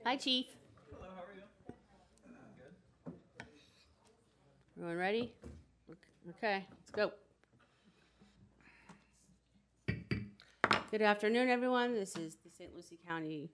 Hi, Chief. Hello, how are you? Good. Everyone ready? Okay, let's go. Good afternoon, everyone. This is the St. Lucie County.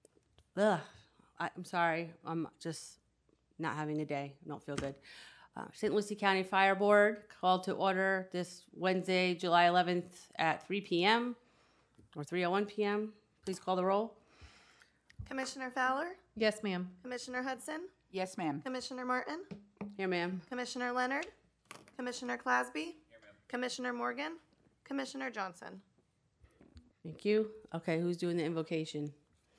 I'm sorry. I'm just not having a day. I don't feel good. St. Lucie County Fire Board called to order this Wednesday, July 11th at 3 p.m. or 3:01 p.m. Please call the roll. Commissioner Fowler? Yes, ma'am. Commissioner Hudson? Yes, ma'am. Commissioner Martin? Here, ma'am. Commissioner Leonard? Commissioner Clasby? Here, ma'am. Commissioner Morgan? Commissioner Johnson? Thank you. Okay, who's doing the invocation?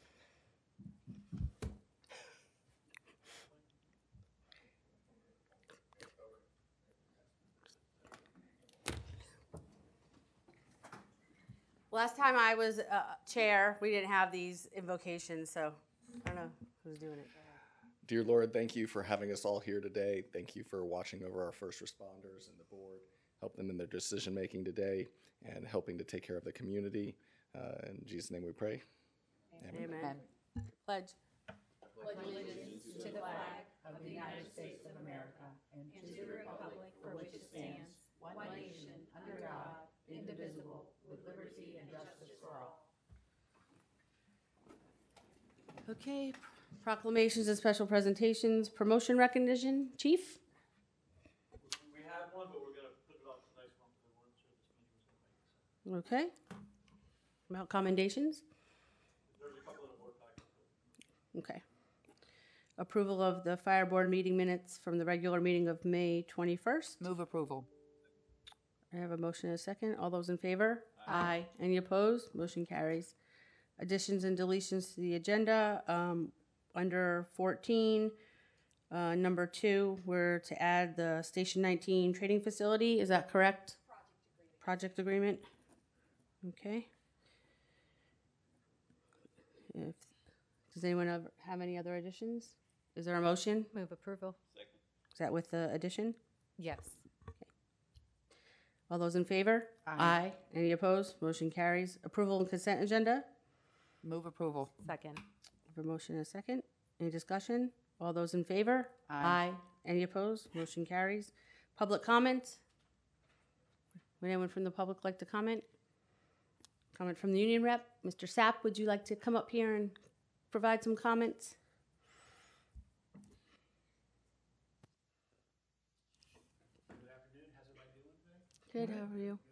Last time I was chair, we didn't have these invocations, so I don't know who's doing it. Dear Lord, thank you for having us all here today. Thank you for watching over our first responders and the board, help them in their decision making today, and helping to take care of the community. In Jesus' name we pray. Amen. Amen. Pledge. Pledge allegiance to the flag of the United States of America and to the republic for which it stands, one nation, under God, indivisible, with liberty and justice for all. Okay, proclamations and special presentations, promotion recognition, Chief? We have one, but we're going to put it off the next one because we weren't sure this meeting was going to make sense. Okay. About commendations? There's a couple in the board packet. Okay. Approval of the fire board meeting minutes from the regular meeting of May 21st. Move approval. I have a motion and a second. All those in favor? Aye. Any opposed? Motion carries. Additions and deletions to the agenda. Under 14, number 2, we're to add the Station 19 trading facility. Is that correct? Project agreement. Okay. Does anyone have any other additions? Is there a motion? Move approval. Is that with the addition? Yes. All those in favor? Aye. Any opposed? Motion carries. Approval and consent agenda. Move approval. Second. I have a motion and a second. Any discussion? All those in favor? Aye. Any opposed? Motion carries. Public comment? Would anyone from the public like to comment? Comment from the union rep? Mr. Sapp, would you like to come up here and provide some comments? Good afternoon. How's everybody doing today? Good, how are you?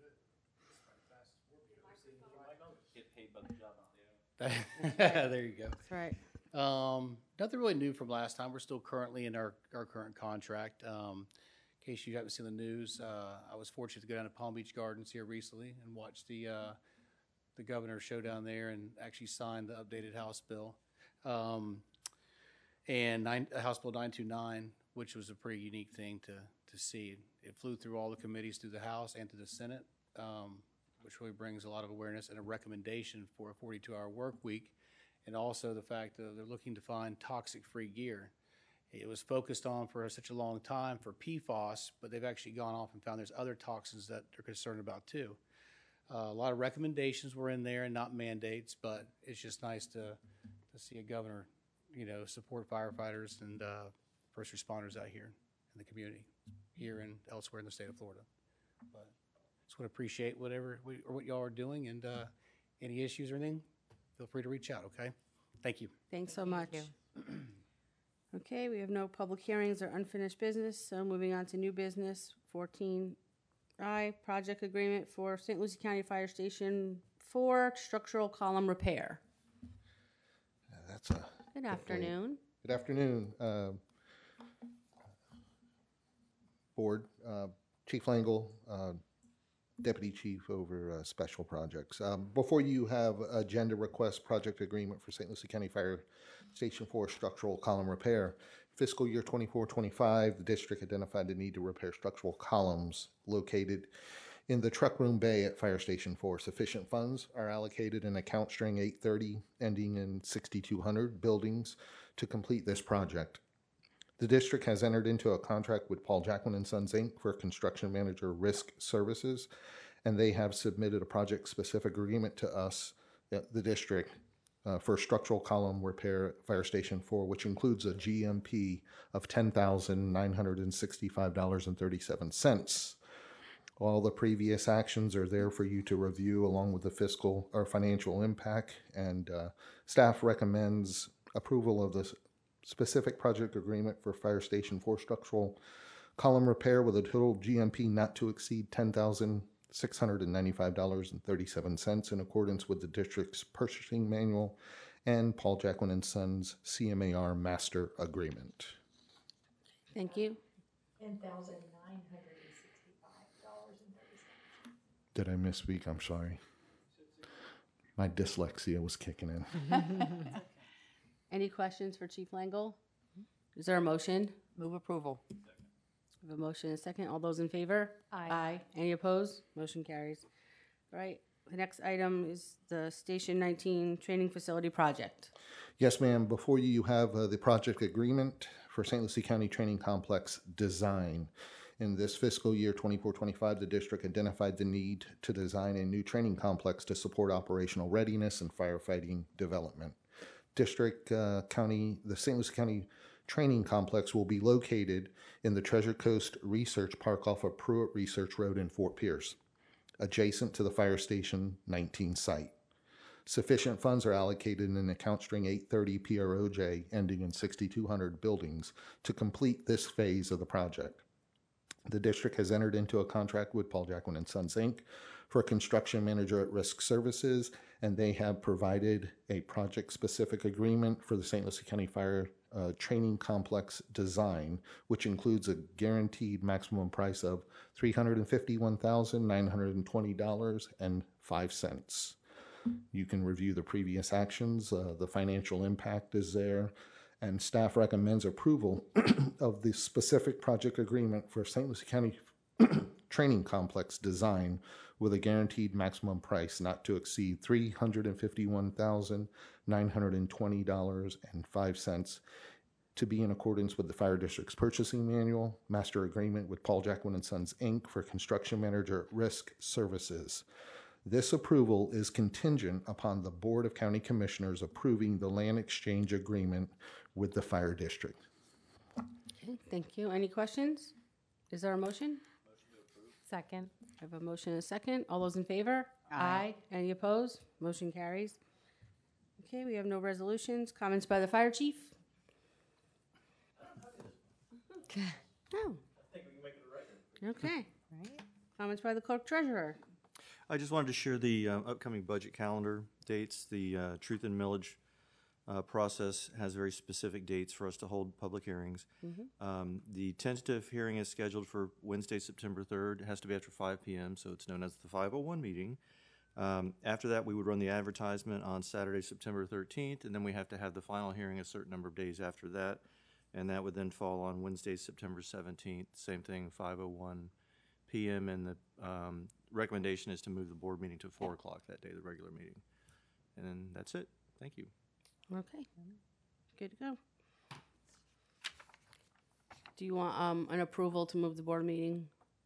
Get paid by the job out There you go. That's right. Nothing really new from last time. We're still currently in our current contract. In case you haven't seen the news, I was fortunate to go down to Palm Beach Gardens here recently and watch the governor's show down there and actually sign the updated House bill. House Bill 929, which was a pretty unique thing to see. It flew through all the committees through the House and to the Senate, which really brings a lot of awareness and a recommendation for a 42-hour work week, and also the fact that they're looking to find toxic-free gear. It was focused on for such a long time for PFAS, but they've actually gone off and found there's other toxins that they're concerned about too. A lot of recommendations were in there and not mandates, but it's just nice to see a governor, support firefighters and first responders out here in the community, here and elsewhere in the state of Florida. But just would appreciate what y'all are doing, and any issues or anything, feel free to reach out, okay? Thank you. Thanks so much. Okay, we have no public hearings or unfinished business, so moving on to new business. 14I, project agreement for St. Lucie County Fire Station 4 structural column repair. That's a Good afternoon. Good afternoon, board. Chief Langle, Deputy Chief over Special Projects. Before you have agenda request project agreement for St. Lucie County Fire Station 4 structural column repair. Fiscal year 24-25, the district identified the need to repair structural columns located in the truck room bay at Fire Station 4. Sufficient funds are allocated in account string 830 ending in 6200 buildings to complete this project. The district has entered into a contract with Paul Jacquin & Sons, Inc. for construction manager risk services, and they have submitted a project-specific agreement to us, the district, for structural column repair at Fire Station 4, which includes a GMP of $10,965.37. All the previous actions are there for you to review along with the fiscal or financial impact, and staff recommends approval of the specific project agreement for Fire Station 4 structural column repair with a total GMP not to exceed $10,695.37 in accordance with the district's purchasing manual and Paul Jacquin and Sons CMAR master agreement. Thank you. $10,965.30. Did I misspeak? I'm sorry. My dyslexia was kicking in. Any questions for Chief Langle? Is there a motion? Move approval. We have a motion and a second. All those in favor? Aye. Any opposed? Motion carries. All right. The next item is the Station 19 Training Facility Project. Yes, ma'am. Before you have the project agreement for St. Lucie County Training Complex design. In this fiscal year 24-25, the district identified the need to design a new training complex to support operational readiness and firefighting development. The St. Lucie County Training Complex will be located in the Treasure Coast Research Park off of Pruitt Research Road in Fort Pierce, adjacent to the Fire Station 19 site. Sufficient funds are allocated in account string 830 PROJ ending in 6200 buildings to complete this phase of the project. The district has entered into a contract with Paul Jacquin and Sons, Inc. for construction manager at risk services, and they have provided a project-specific agreement for the St. Lucie County Fire Training Complex design, which includes a guaranteed maximum price of $351,920.05. You can review the previous actions. The financial impact is there, and staff recommends approval of the specific project agreement for St. Lucie County Training Complex design with a guaranteed maximum price not to exceed $351,920.05 to be in accordance with the Fire District's purchasing manual, master agreement with Paul Jacquin and Sons, Inc. for construction manager at risk services. This approval is contingent upon the Board of County Commissioners approving the land exchange agreement with the Fire District. Okay, thank you. Any questions? Is there a motion? Second. I have a motion and a second. All those in favor? Aye. Any opposed? Motion carries. Okay, we have no resolutions. Comments by the fire chief? No. I think we can make it a record. Okay. Right. Comments by the clerk treasurer? I just wanted to share the upcoming budget calendar dates. The Truth and Millage process has very specific dates for us to hold public hearings. The tentative hearing is scheduled for Wednesday, September 3rd. It has to be after 5 p.m., so it's known as the 501 meeting. After that, we would run the advertisement on Saturday, September 13th, and then we have to have the final hearing a certain number of days after that, and that would then fall on Wednesday, September 17th. Same thing, 5:01 p.m., and the recommendation is to move the board meeting to 4 o'clock that day, the regular meeting. And then that's it. Thank you. Okay. Good to go. Do you want an approval to move the board meeting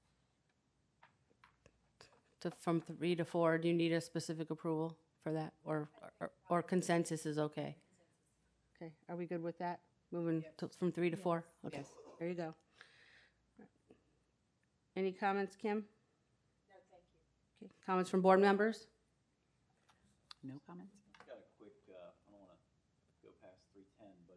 from 3 to 4? Do you need a specific approval for that, or consensus is okay? Okay. Are we good with that? Moving from 3 to 4? Okay. Yes. There you go. Any comments, Kim? No, thank you. Okay. Comments from board members? No comments? Got a quick, I don't want to go past 3:10, but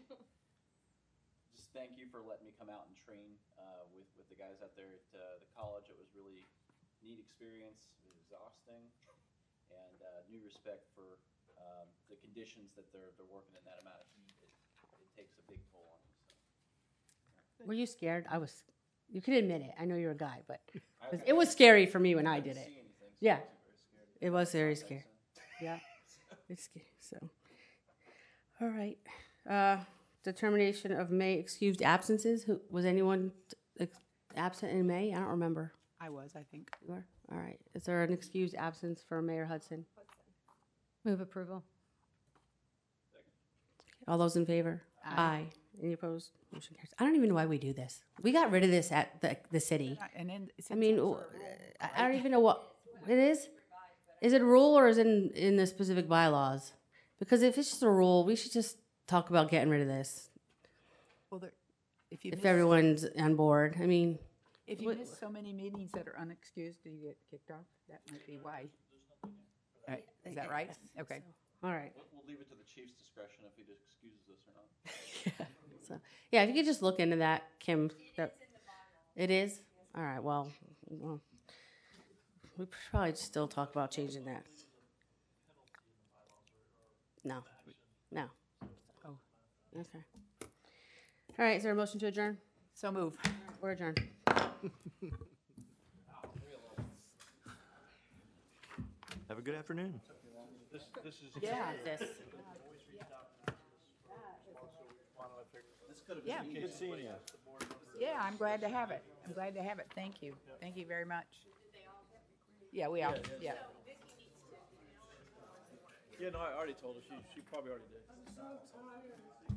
just thank you for letting me come out and train with the guys out there at the college. It was really neat experience. It was exhausting, and new respect for the conditions that they're working in that amount of heat. It takes a big toll on you. So. Were you scared? I was. You can admit it. I know you're a guy, but it was scary for me when I did it. Yeah, it was very scary. Yeah, it's scary. So, all right. Determination of May excused absences. Was anyone absent in May? I don't remember. I was, I think. You were? All right. Is there an excused absence for Mayor Hudson? Move approval. All those in favor? Aye. Any opposed? Motion carries. I don't even know why we do this. We got rid of this at the city. And then I mean, I don't even know what it is. Is it a rule or is it in the specific bylaws? Because if it's just a rule, we should just talk about getting rid of this. Well, if you If miss, everyone's on board, I mean, if you miss so many meetings that are unexcused, do you get kicked off? That might be why. All right, is that right? Okay. all right. We'll leave it to the chief's discretion if he excuses us or not. So, yeah, if you could just look into that, Kim. It is? All right, well, we probably still talk about changing that. No, no. Oh. Okay. All right, is there a motion to adjourn? So move. We're adjourned. Have a good afternoon. This is. Yeah. This. Yeah. Good seeing you. Yeah, I'm glad to have it. I'm glad to have it. Thank you. Thank you very much. Yeah, we are. Yeah. Yeah, no, I already told her. She probably already did.